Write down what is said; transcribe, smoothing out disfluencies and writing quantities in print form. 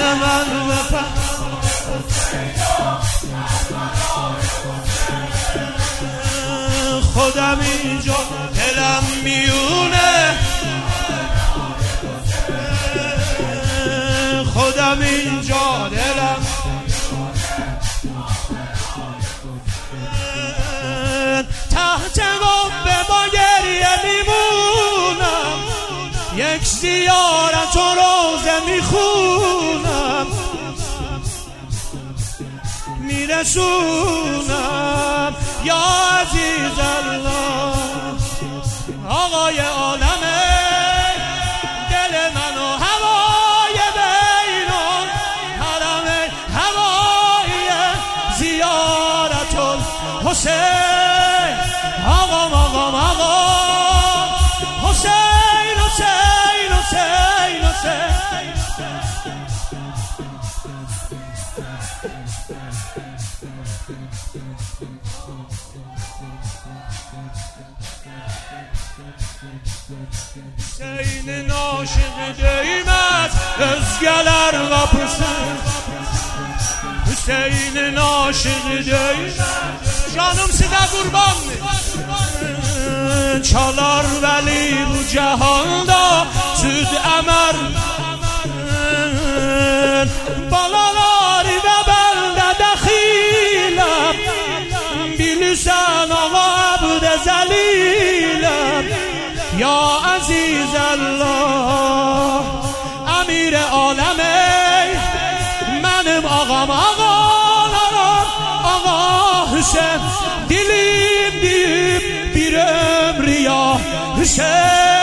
من بفهم خودم اینجا دلم میونه خودم اینجا دلم تحت قبه با گریه میمونم یک زیارت و روزه میخونم میرسونم یا عزیز الله آقای عالمه دل من و هوای بینان حرم هوای زیارت الحسین آقام حسین حسین حسین حسین Hüseyin aşığı değmez özgeler kapısı Hüseyin'in aşığı değmez Canım size kurban Çalar veli bu cihanda süd emer Balalar ve belde dexilem Bilirsen ama abde zelilem Ya aziz Allah Emir alem ey Benim ağam ağalarım Ağa Hüseyin Dilim deyip bir ömrü ya Hüseyin